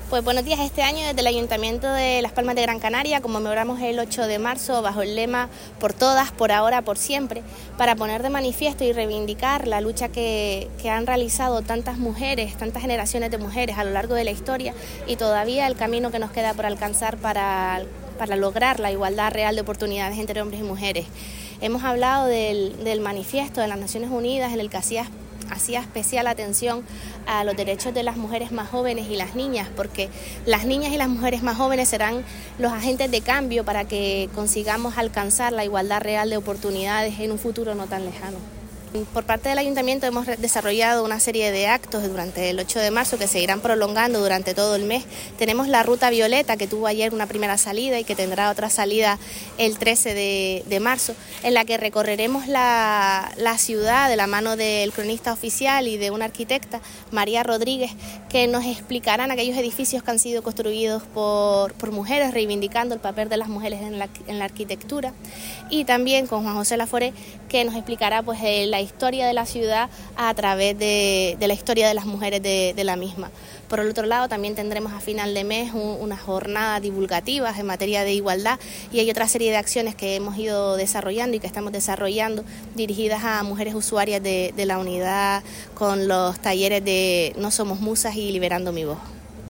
Pues buenos días. Este año desde el Ayuntamiento de Las Palmas de Gran Canaria conmemoramos el 8 de marzo bajo el lema "Por todas, por ahora, por siempre", para poner de manifiesto y reivindicar la lucha que han realizado tantas mujeres, tantas generaciones de mujeres a lo largo de la historia, y todavía el camino que nos queda por alcanzar para lograr la igualdad real de oportunidades entre hombres y mujeres. Hemos hablado del manifiesto de las Naciones Unidas, en el que hacía especial atención a los derechos de las mujeres más jóvenes y las niñas, porque las niñas y las mujeres más jóvenes serán los agentes de cambio para que consigamos alcanzar la igualdad real de oportunidades en un futuro no tan lejano. Por parte del Ayuntamiento hemos desarrollado una serie de actos durante el 8 de marzo que se irán prolongando durante todo el mes. Tenemos la Ruta Violeta, que tuvo ayer una primera salida y que tendrá otra salida el 13 de marzo, en la que recorreremos la ciudad de la mano del cronista oficial y de una arquitecta, María Rodríguez, que nos explicarán aquellos edificios que han sido construidos por mujeres, reivindicando el papel de las mujeres en la arquitectura, y también con Juan José Laforé, que nos explicará pues la historia de la ciudad a través de la historia de las mujeres de la misma. Por el otro lado, también tendremos a final de mes unas jornadas divulgativas en materia de igualdad, y hay otra serie de acciones que hemos ido desarrollando y que estamos desarrollando dirigidas a mujeres usuarias de la unidad, con los talleres de No Somos Musas y Liberando mi Voz.